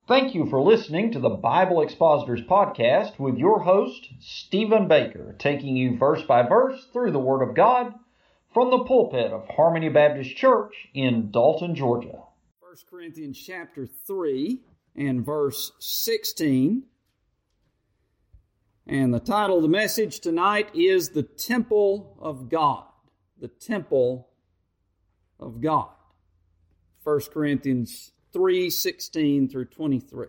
Thank you for listening to the Bible Expositors Podcast with your host, Stephen Baker, taking you verse by verse through the Word of God from the pulpit of Harmony Baptist Church in Dalton, Georgia. 1 Corinthians chapter 3 and verse 16. And the title of the message tonight is The Temple of God. The Temple of God. 1 Corinthians 3:16 through 23.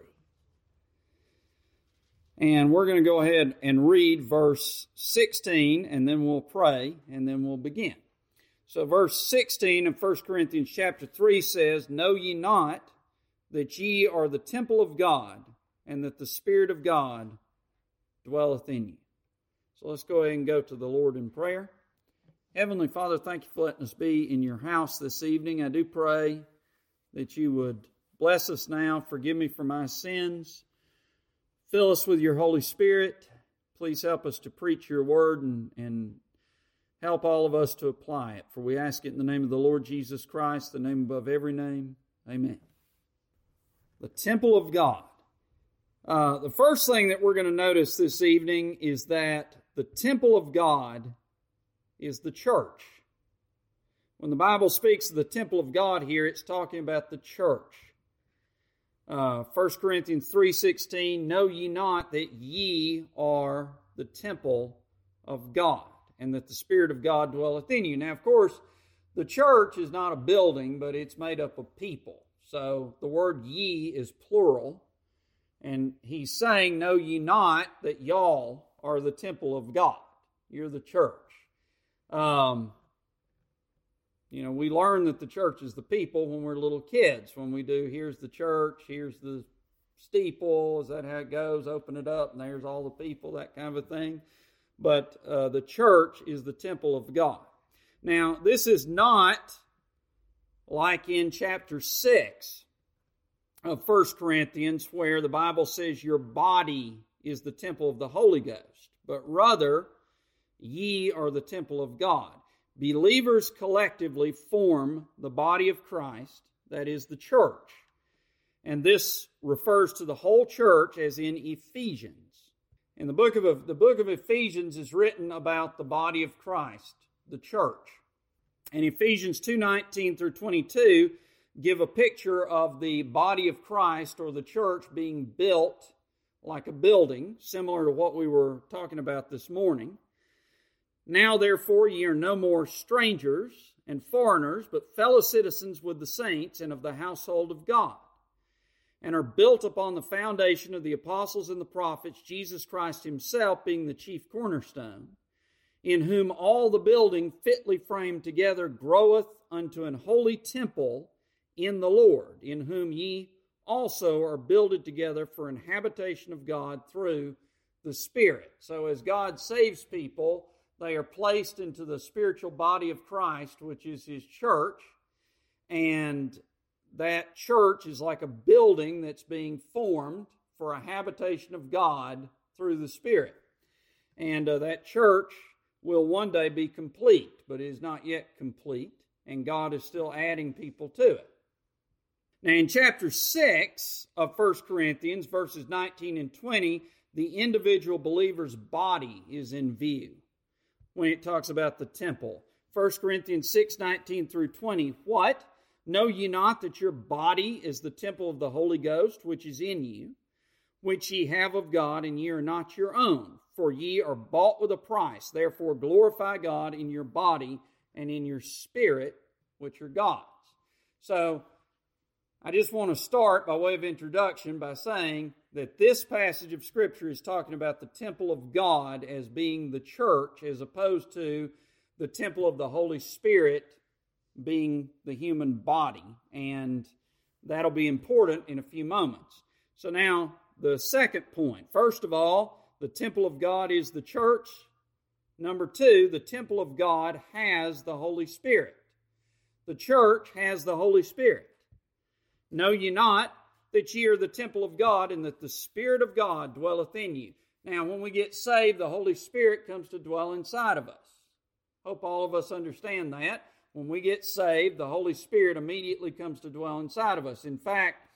And we're going to go ahead and read verse 16, and then we'll pray, and then we'll begin. So verse 16 of 1 Corinthians chapter 3 says, "Know ye not that ye are the temple of God, and that the Spirit of God dwelleth in you?" So let's go ahead and go to the Lord in prayer. Heavenly Father, thank you for letting us be in your house this evening. I do pray that you would bless us now. Forgive me for my sins. Fill us with your Holy Spirit. Please help us to preach your word and help all of us to apply it. For we ask it in the name of the Lord Jesus Christ, the name above every name. Amen. The temple of God. The first thing that we're going to notice this evening is that the temple of God is the church. When the Bible speaks of the temple of God here, it's talking about the church. 1 Corinthians 3:16, "Know ye not that ye are the temple of God, and that the Spirit of God dwelleth in you?" Now, of course, the church is not a building, but it's made up of people. So the word ye is plural. And he's saying, know ye not that y'all are the temple of God. You're the church. We learn that the church is the people when we're little kids. When we do, here's the church, here's the steeple, is that how it goes? Open it up and there's all the people, that kind of a thing. But the church is the temple of God. Now, this is not like in chapter 6 of 1 Corinthians, where the Bible says your body is the temple of the Holy Ghost, but rather, ye are the temple of God. Believers collectively form the body of Christ, that is the church. And this refers to the whole church as in Ephesians. And the book of Ephesians is written about the body of Christ, the church. And Ephesians 2:19 through 22 give a picture of the body of Christ or the church being built like a building, similar to what we were talking about this morning. "Now, therefore, ye are no more strangers and foreigners, but fellow citizens with the saints and of the household of God, and are built upon the foundation of the apostles and the prophets, Jesus Christ himself being the chief cornerstone, in whom all the building fitly framed together groweth unto an holy temple in the Lord, in whom ye also are builded together for an habitation of God through the Spirit." So as God saves people, they are placed into the spiritual body of Christ, which is his church. And that church is like a building that's being formed for a habitation of God through the Spirit. And that church will one day be complete, but it is not yet complete. And God is still adding people to it. Now in chapter 6 of 1 Corinthians, verses 19 and 20, the individual believer's body is in view when it talks about the temple. 1 Corinthians 6:19 through 20, "What? Know ye not that your body is the temple of the Holy Ghost, which is in you, which ye have of God, and ye are not your own? For ye are bought with a price. Therefore glorify God in your body and in your spirit, which are God's." So, I just want to start by way of introduction by saying that this passage of Scripture is talking about the temple of God as being the church, as opposed to the temple of the Holy Spirit being the human body. And that'll be important in a few moments. So now, the second point. First of all, the temple of God is the church. Number two, the temple of God has the Holy Spirit. The church has the Holy Spirit. "Know ye not that ye are the temple of God, and that the Spirit of God dwelleth in you?" Now, when we get saved, the Holy Spirit comes to dwell inside of us. Hope all of us understand that. When we get saved, the Holy Spirit immediately comes to dwell inside of us. In fact,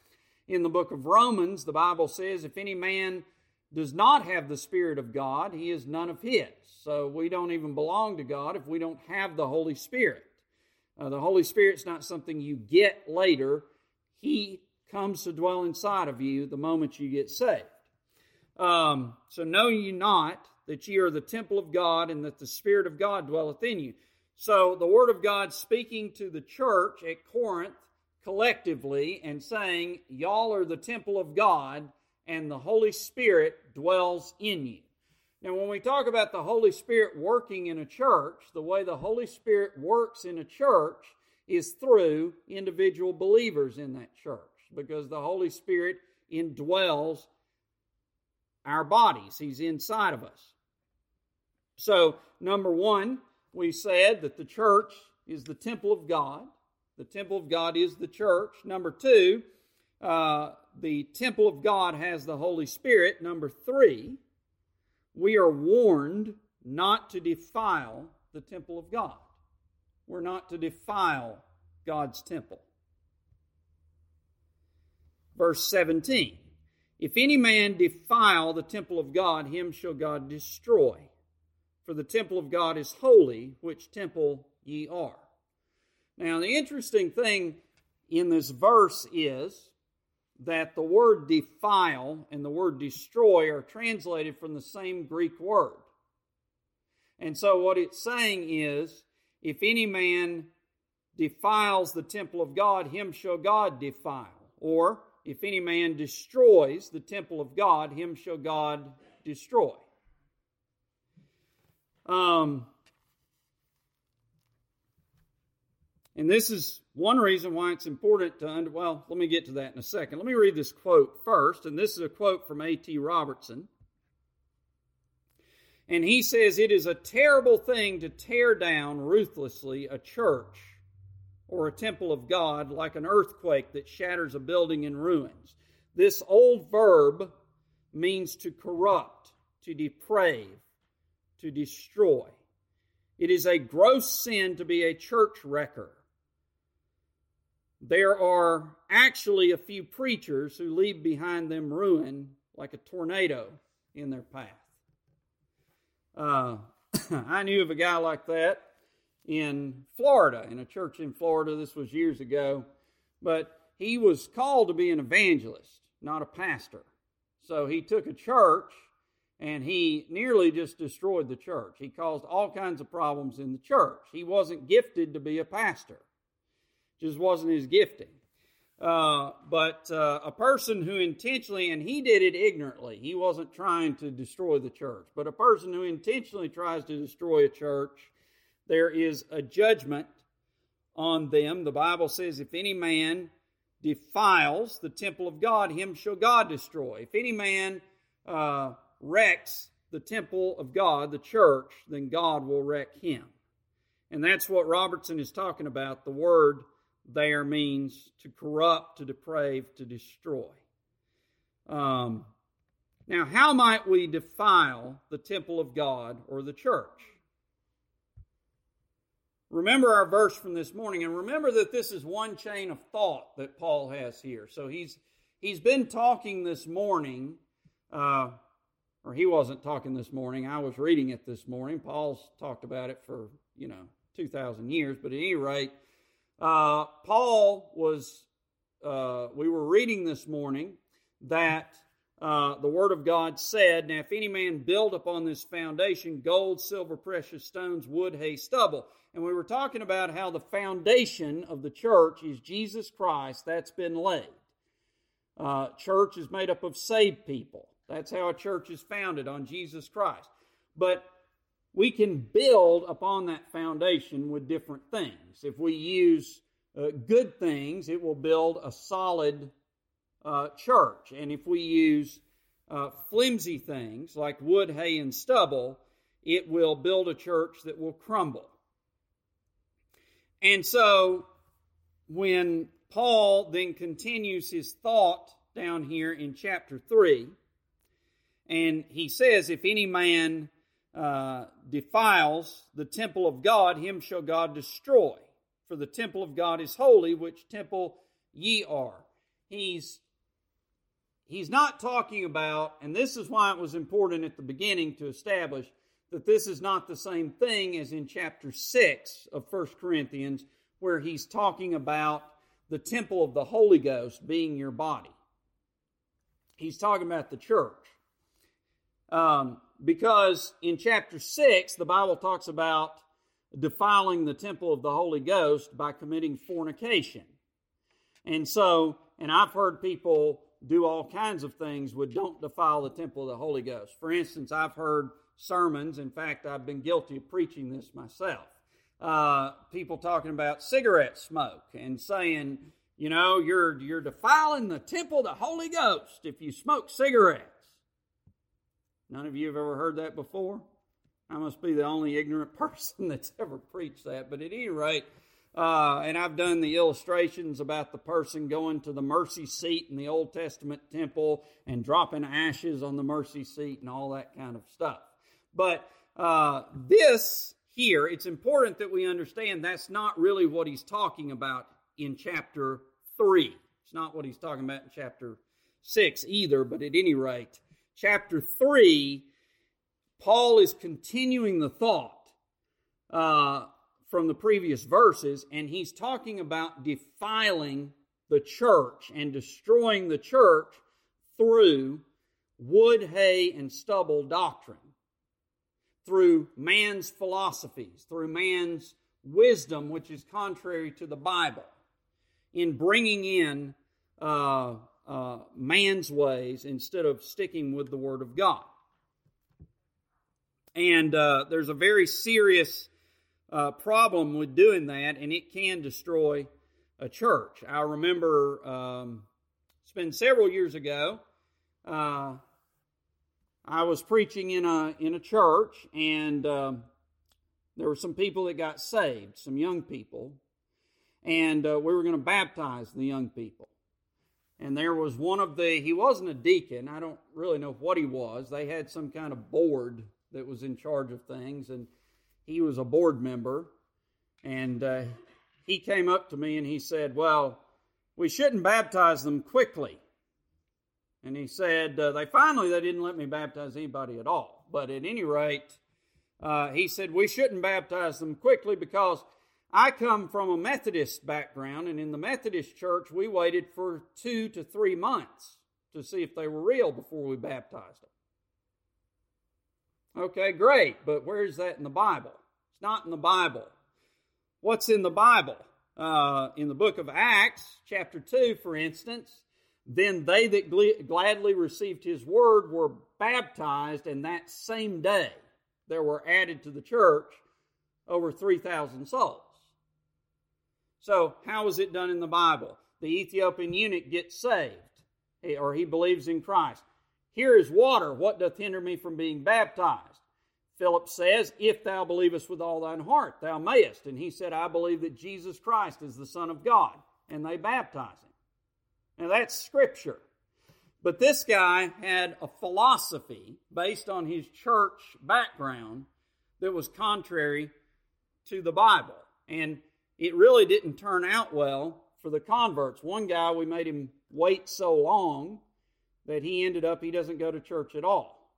In the book of Romans, the Bible says, if any man does not have the Spirit of God, he is none of his. So we don't even belong to God if we don't have the Holy Spirit. The Holy Spirit's not something you get later. He comes to dwell inside of you the moment you get saved. So know ye not that ye are the temple of God, and that the Spirit of God dwelleth in you. So the Word of God speaking to the church at Corinth collectively and saying, y'all are the temple of God, and the Holy Spirit dwells in you. Now, when we talk about the Holy Spirit working in a church, the way the Holy Spirit works in a church is through individual believers in that church, because the Holy Spirit indwells our bodies. He's inside of us. So, number one, we said that the church is the temple of God. The temple of God is the church. Number two, the temple of God has the Holy Spirit. Number three, we are warned not to defile the temple of God. We're not to defile God's temple. Verse 17, if any man defile the temple of God, him shall God destroy. For the temple of God is holy, which temple ye are. Now, the interesting thing in this verse is that the word defile and the word destroy are translated from the same Greek word. And so what it's saying is, if any man defiles the temple of God, him shall God defile. Or, if any man destroys the temple of God, him shall God destroy. And this is one reason why it's important to well, let me get to that in a second. Let me read this quote first, and this is a quote from A.T. Robertson. And he says, it is a terrible thing to tear down ruthlessly a church or a temple of God like an earthquake that shatters a building in ruins. This old verb means to corrupt, to deprave, to destroy. It is a gross sin to be a church wrecker. There are actually a few preachers who leave behind them ruin like a tornado in their path. I knew of a guy like that in Florida, in a church in Florida. This was years ago. But he was called to be an evangelist, not a pastor. So he took a church and he nearly just destroyed the church. He caused all kinds of problems in the church. He wasn't gifted to be a pastor. Just wasn't his gifting. But a person who intentionally, and he did it ignorantly, he wasn't trying to destroy the church, but a person who intentionally tries to destroy a church, there is a judgment on them. The Bible says, if any man defiles the temple of God, him shall God destroy. If any man wrecks the temple of God, the church, then God will wreck him. And that's what Robertson is talking about. The word there means to corrupt, to deprave, to destroy. Now, how might we defile the temple of God or the church? Remember our verse from this morning, and remember that this is one chain of thought that Paul has here. So he's been talking this morning, or he wasn't talking this morning. I was reading it this morning. Paul's talked about it for, 2,000 years, but at any rate, Paul was, we were reading this morning that the Word of God said, now if any man build upon this foundation gold, silver, precious stones, wood, hay, stubble. And we were talking about how the foundation of the church is Jesus Christ. That's been laid. Church is made up of saved people. That's how a church is founded, on Jesus Christ. But we can build upon that foundation with different things. If we use good things, it will build a solid church. And if we use flimsy things like wood, hay, and stubble, it will build a church that will crumble. And so when Paul then continues his thought down here in chapter 3, and he says, if any man defiles the temple of God, him shall God destroy. For the temple of God is holy, which temple ye are. He's he's not talking about, and this is why it was important at the beginning to establish that this is not the same thing as in chapter 6 of 1 Corinthians, where he's talking about the temple of the Holy Ghost being your body. He's talking about the church. Because in chapter 6, the Bible talks about defiling the temple of the Holy Ghost by committing fornication. And I've heard people do all kinds of things with don't defile the temple of the Holy Ghost. For instance, I've heard sermons, in fact, I've been guilty of preaching this myself. People talking about cigarette smoke and saying, you know, you're defiling the temple of the Holy Ghost if you smoke cigarettes. None of you have ever heard that before? I must be the only ignorant person that's ever preached that. But at any rate, and I've done the illustrations about the person going to the mercy seat in the Old Testament temple and dropping ashes on the mercy seat and all that kind of stuff. But this here, it's important that we understand that's not really what he's talking about in chapter 3. It's not what he's talking about in chapter 6 either, but at any rate, chapter 3, Paul is continuing the thought from the previous verses, and he's talking about defiling the church and destroying the church through wood, hay, and stubble doctrine, through man's philosophies, through man's wisdom, which is contrary to the Bible, in bringing in man's ways instead of sticking with the Word of God. And there's a very serious problem with doing that, and it can destroy a church. I remember it's been several years ago. I was preaching in a church, and there were some people that got saved, some young people, and we were going to baptize the young people. And there was he wasn't a deacon, I don't really know what he was. They had some kind of board that was in charge of things, and he was a board member. And he came up to me and he said, well, we shouldn't baptize them quickly. And he said, they didn't let me baptize anybody at all. But at any rate, he said, we shouldn't baptize them quickly because I come from a Methodist background, and in the Methodist church, we waited for 2 to 3 months to see if they were real before we baptized them. Okay, great, but where is that in the Bible? It's not in the Bible. What's in the Bible? In the book of Acts, chapter 2, for instance, then they that gladly received his word were baptized, and that same day there were added to the church over 3,000 souls. So how is it done in the Bible? The Ethiopian eunuch gets saved, or he believes in Christ. Here is water. What doth hinder me from being baptized? Philip says, if thou believest with all thine heart, thou mayest. And he said, I believe that Jesus Christ is the Son of God. And they baptize him. Now that's Scripture. But this guy had a philosophy based on his church background that was contrary to the Bible. And it really didn't turn out well for the converts. One guy, we made him wait so long that he doesn't go to church at all.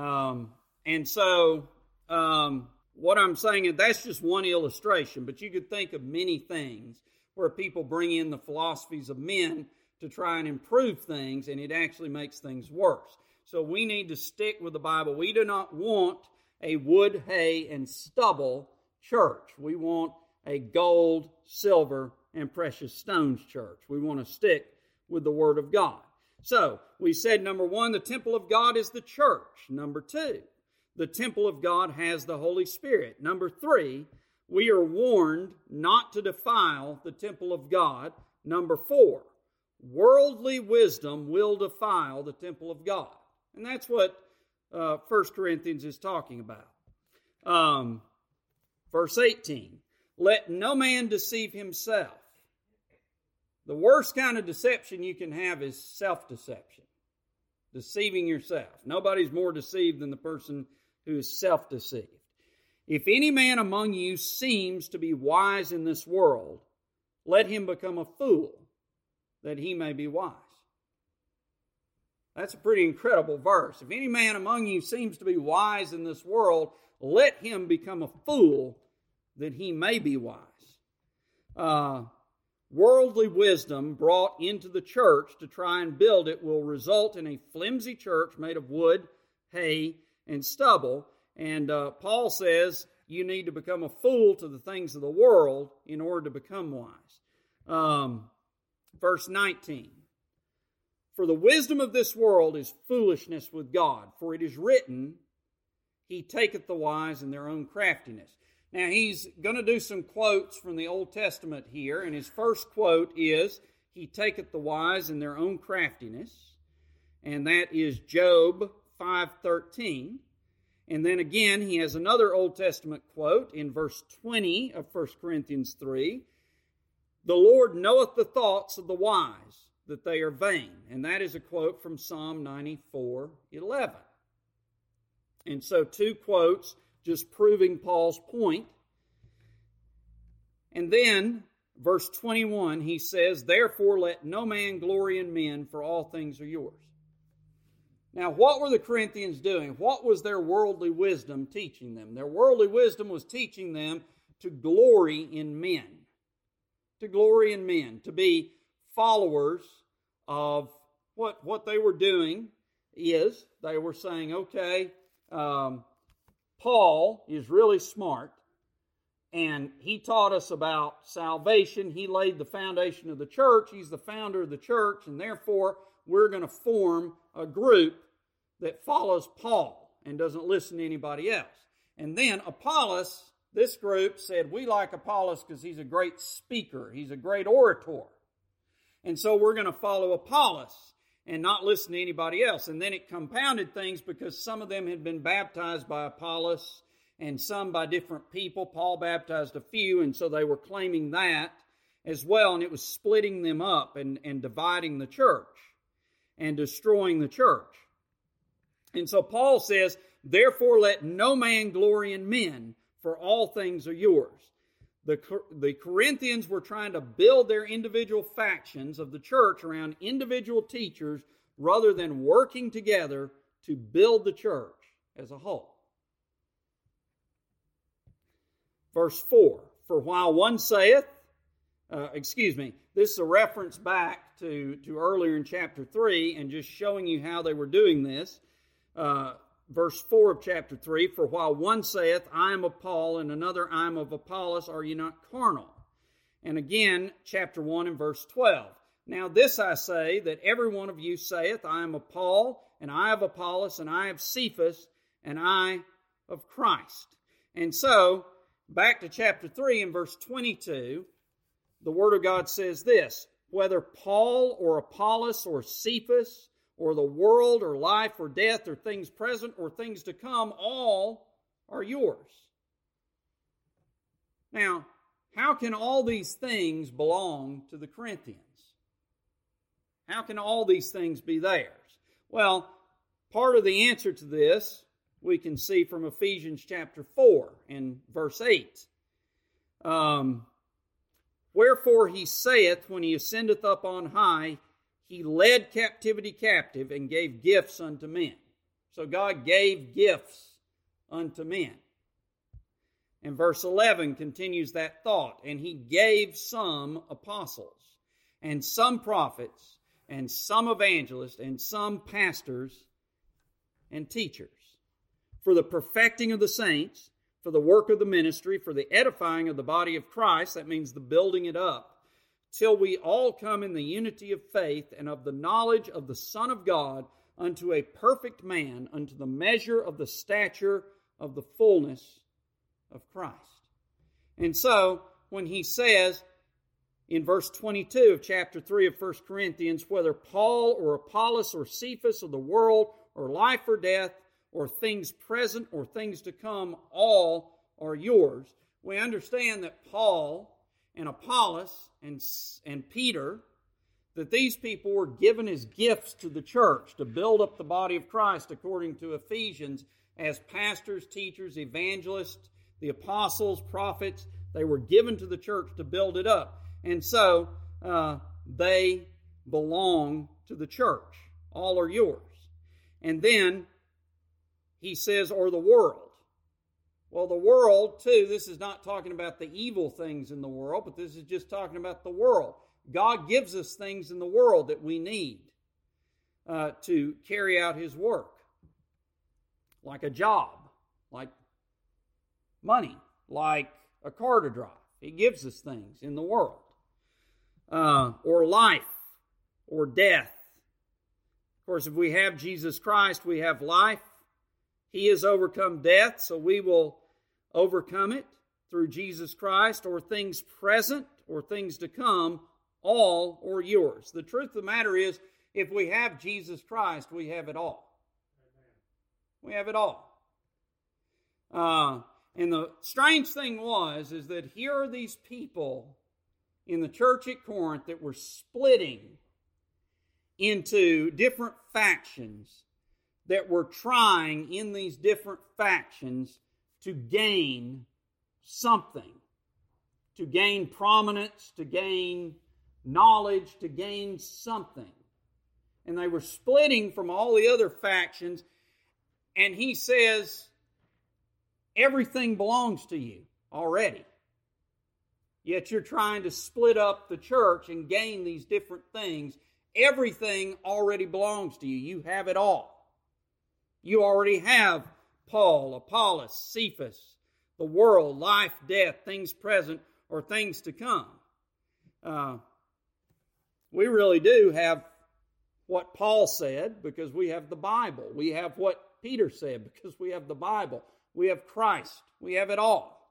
What I'm saying is that's just one illustration, but you could think of many things where people bring in the philosophies of men to try and improve things, and it actually makes things worse. So we need to stick with the Bible. We do not want a wood, hay, and stubble church. We want a gold, silver, and precious stones church. We want to stick with the Word of God. So, we said, number 1, the temple of God is the church. Number 2, the temple of God has the Holy Spirit. Number 3, we are warned not to defile the temple of God. Number 4, worldly wisdom will defile the temple of God. And that's what 1 Corinthians is talking about. Verse 18, let no man deceive himself. The worst kind of deception you can have is self-deception. Deceiving yourself. Nobody's more deceived than the person who is self-deceived. If any man among you seems to be wise in this world, let him become a fool, that he may be wise. That's a pretty incredible verse. If any man among you seems to be wise in this world, let him become a fool that he may be wise. Worldly wisdom brought into the church to try and build it will result in a flimsy church made of wood, hay, and stubble. And Paul says you need to become a fool to the things of the world in order to become wise. Verse 19. For the wisdom of this world is foolishness with God, for it is written, He taketh the wise in their own craftiness. Now, he's going to do some quotes from the Old Testament here, and his first quote is, He taketh the wise in their own craftiness, and that is Job 5:13. And then again, he has another Old Testament quote in verse 20 of 1 Corinthians 3, The Lord knoweth the thoughts of the wise, that they are vain. And that is a quote from Psalm 94:11. And so 2 quotes just proving Paul's point. And then, verse 21, he says, Therefore let no man glory in men, for all things are yours. Now, what were the Corinthians doing? What was their worldly wisdom teaching them? Their worldly wisdom was teaching them to glory in men. To glory in men. To be followers of what they were doing is, they were saying, okay, Paul is really smart, and he taught us about salvation. He laid the foundation of the church. He's the founder of the church, and therefore we're going to form a group that follows Paul and doesn't listen to anybody else. And then Apollos, this group said, we like Apollos because he's a great speaker. He's a great orator. And so we're going to follow Apollos and not listen to anybody else. And then it compounded things because some of them had been baptized by Apollos and some by different people. Paul baptized a few, and so they were claiming that as well, and it was splitting them up and dividing the church and destroying the church. And so Paul says, Therefore let no man glory in men, for all things are yours. The Corinthians were trying to build their individual factions of the church around individual teachers rather than working together to build the church as a whole. Verse 4, For while one saith, this is a reference back to earlier in chapter 3 and just showing you how they were doing this. Verse 4 of chapter 3, For while one saith, I am of Paul, and another, I am of Apollos, are ye not carnal? And again, chapter 1 and verse 12. Now this I say, that every one of you saith, I am of Paul, and I of Apollos, and I of Cephas, and I of Christ. And so, back to chapter 3 and verse 22, the Word of God says this, Whether Paul or Apollos or Cephas or the world, or life, or death, or things present, or things to come, all are yours. Now, how can all these things belong to the Corinthians? How can all these things be theirs? Well, part of the answer to this we can see from Ephesians chapter 4 and verse 8. Wherefore he saith, when he ascendeth up on high, He led captivity captive and gave gifts unto men. So God gave gifts unto men. And verse 11 continues that thought. And He gave some apostles, and some prophets, and some evangelists, and some pastors and teachers, for the perfecting of the saints, for the work of the ministry, for the edifying of the body of Christ, that means the building it up, till we all come in the unity of faith and of the knowledge of the Son of God, unto a perfect man, unto the measure of the stature of the fullness of Christ. And so, when he says in verse 22 of chapter 3 of 1 Corinthians, whether Paul or Apollos or Cephas or the world or life or death or things present or things to come, all are yours, we understand that Paul and Apollos and Peter, that these people were given as gifts to the church to build up the body of Christ according to Ephesians as pastors, teachers, evangelists, the apostles, prophets. They were given to the church to build it up. And so they belong to the church. All are yours. And then he says, or the world. Well, the world, too, this is not talking about the evil things in the world, but this is just talking about the world. God gives us things in the world that we need to carry out His work. Like a job, like money, like a car to drive. He gives us things in the world. Or life, or death. Of course, if we have Jesus Christ, we have life. He has overcome death, so we will overcome it through Jesus Christ, or things present or things to come, all or yours. The truth of the matter is, if we have Jesus Christ, we have it all. We have it all. And the strange thing is that here are these people in the church at Corinth that were splitting into different factions, that were trying in these different factions to gain something, to gain prominence, to gain knowledge, to gain something. And they were splitting from all the other factions, and he says, everything belongs to you already. Yet you're trying to split up the church and gain these different things. Everything already belongs to you. You have it all. You already have Paul, Apollos, Cephas, the world, life, death, things present, or things to come. We really do have what Paul said because we have the Bible. We have what Peter said because we have the Bible. We have Christ. We have it all.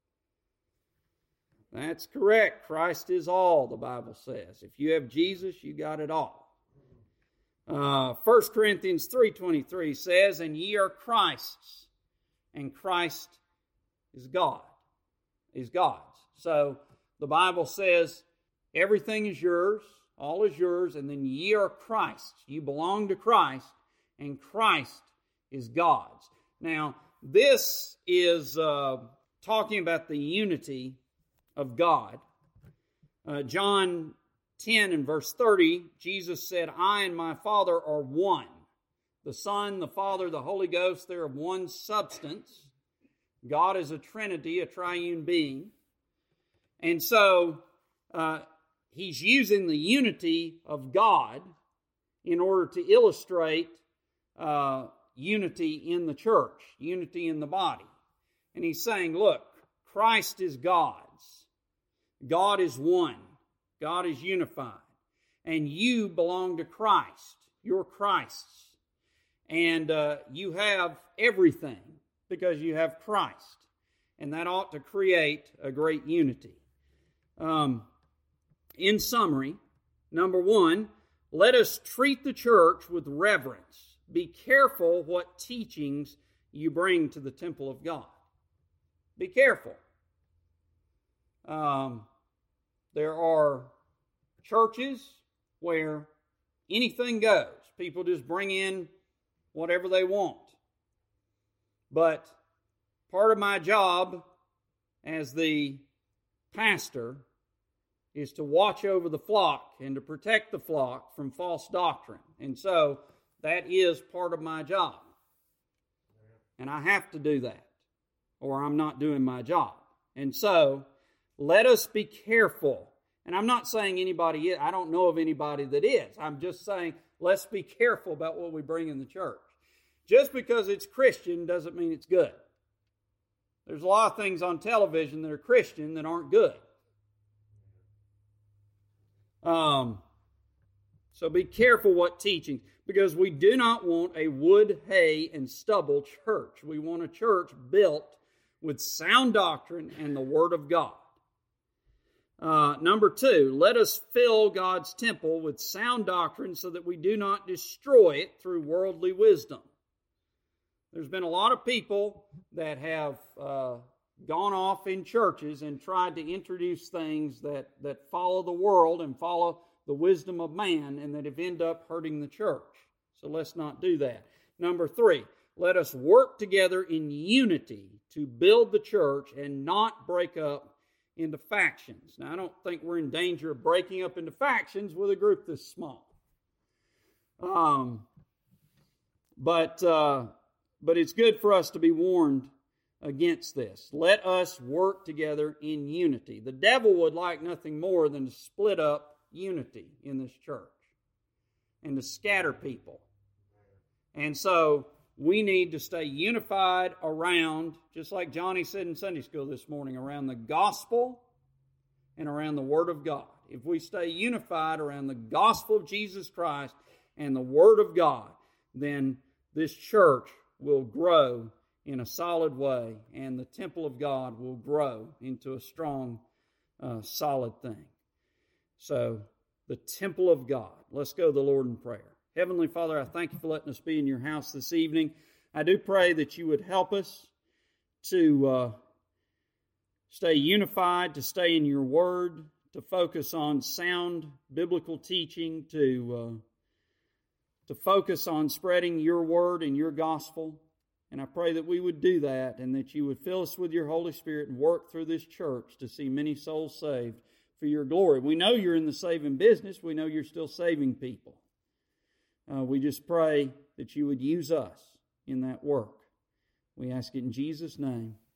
That's correct. Christ is all, the Bible says. If you have Jesus, you got it all. 1 Corinthians 3:23 says, and ye are Christ's, and Christ is God, is God's. So the Bible says everything is yours, all is yours, and then ye are Christ's. You belong to Christ, and Christ is God's. Now, this is talking about the unity of God. John 10 and verse 30, Jesus said, I and my Father are one. The Son, the Father, the Holy Ghost, they're of one substance. God is a Trinity, a triune being. And so, he's using the unity of God in order to illustrate unity in the church, unity in the body. And he's saying, look, Christ is God's. God is one. God is unified. And you belong to Christ. You're Christ's. And you have everything because you have Christ. And that ought to create a great unity. In summary, number one, let us treat the church with reverence. Be careful what teachings you bring to the temple of God. Be careful. There are churches where anything goes. People just bring in whatever they want. But part of my job as the pastor is to watch over the flock and to protect the flock from false doctrine. And so that is part of my job. And I have to do that, or I'm not doing my job. And so let us be careful. And I'm not saying anybody is. I don't know of anybody that is. I'm just saying let's be careful about what we bring in the church. Just because it's Christian doesn't mean it's good. There's a lot of things on television that are Christian that aren't good. So be careful what teaching, because we do not want a wood, hay, and stubble church. We want a church built with sound doctrine and the Word of God. Number two, let us fill God's temple with sound doctrine so that we do not destroy it through worldly wisdom. There's been a lot of people that have gone off in churches and tried to introduce things that follow the world and follow the wisdom of man and that have ended up hurting the church. So let's not do that. Number three, let us work together in unity to build the church and not break up into factions. Now, I don't think we're in danger of breaking up into factions with a group this small. But it's good for us to be warned against this. Let us work together in unity. The devil would like nothing more than to split up unity in this church and to scatter people. And so we need to stay unified around, just like Johnny said in Sunday school this morning, around the gospel and around the Word of God. If we stay unified around the gospel of Jesus Christ and the Word of God, then this church will grow in a solid way, and the temple of God will grow into a strong, solid thing. So, the temple of God. Let's go to the Lord in prayer. Heavenly Father, I thank you for letting us be in your house this evening. I do pray that you would help us to stay unified, to stay in your word, to focus on sound biblical teaching, to focus on spreading your word and your gospel. And I pray that we would do that, and that you would fill us with your Holy Spirit and work through this church to see many souls saved for your glory. We know you're in the saving business. We know you're still saving people. We just pray that you would use us in that work. We ask it in Jesus' name.